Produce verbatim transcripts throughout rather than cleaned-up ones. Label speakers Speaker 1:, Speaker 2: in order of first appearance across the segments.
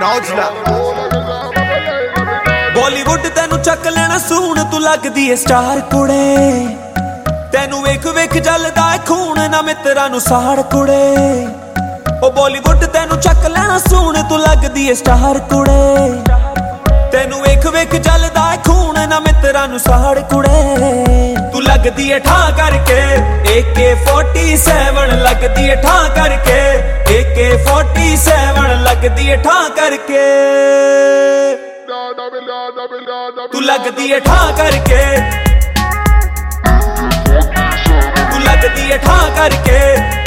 Speaker 1: नौजला
Speaker 2: बॉलीवुड तेनू चक लेना सून तू लगदी है स्टार कुड़े तेनू वेख वेख जलदा है खून ना मित्रा नू साड़ कुड़े ओ बॉलीवुड तेनू चक लेना सून तू लगदी है स्टार कुड़े तेनू वेख वेख जलदा है खून ना मित्रा नू साड़ कुड़े तू लगदी है ठा करके ए के फोर्टी सेवन लगदी है ठा करके ए के फोर्टी सेवन लगदी है ठा करके तू लगदी है ठा करके तू लगदी है ठा करके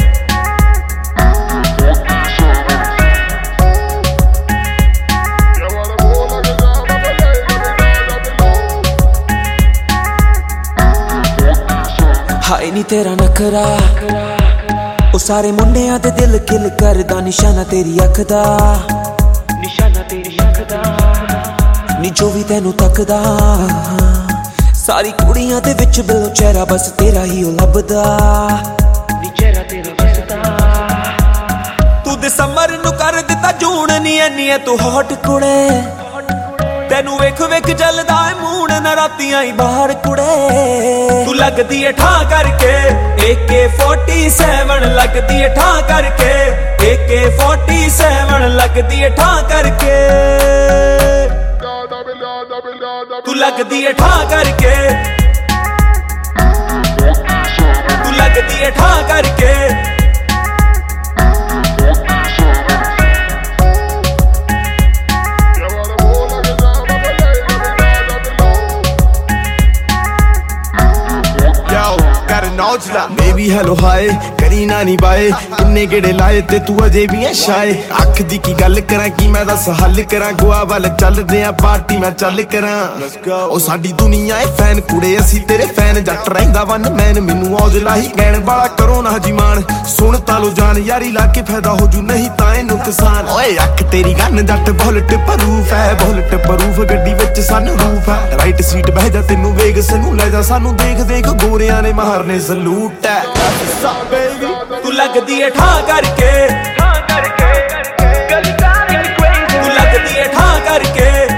Speaker 2: हाय नी तेरा नखरा ओ सारे मुंडियां दे दिल किल करदा निशाना तेरी अख दा निशाना तेरी अख दा नी जो भी तेनू तकदा सारी कुड़ियां दे विच बिलो चेहरा बस तेरा ही ओ लभदा नी चेहरा तेरा बसदा तू दिसंबर नू कर दिता जून नी एनी है तू हॉट कुड़े तेनू वेख वेख जलदा है मून ना रातियां ही बाहर कुड़े तू लगदी है ठा करके ए के फोर्टी सेवन लगदी है ठा करके ए के फोर्टी सेवन लगदी है ठा करके तू लगदी है ठा करके तू लगदी है ठा करके
Speaker 1: नौजला बेबी हेलो हाय करी ना नी बाए किन्ने गेड़े लाए ते तू अजे भी है शाए अख दी की गल करा की मैं दस हल करा गोआ वाल चलदे आ पार्टी मैं चल करा ओ साडी दुनिया है फैन कुड़े असी तेरे फैन जट रहिंदा वन मैन मैनू औजला ही कहण वाला करो ना हजीमान सुन तालो जान यारी ला के फायदा हो जू नहीं तां ए नुकसान ओए अख तेरी गन जट बुलेट प्रूफ है बुलेट प्रूफ गड्डी विच सन रूफ है राइट सीट बह जा तेनू वेग सनू ले जा सानू देख देख गोरियां ने मारने सलूट है
Speaker 2: तू लगदी है ठा करके तू लगदी है ठा करके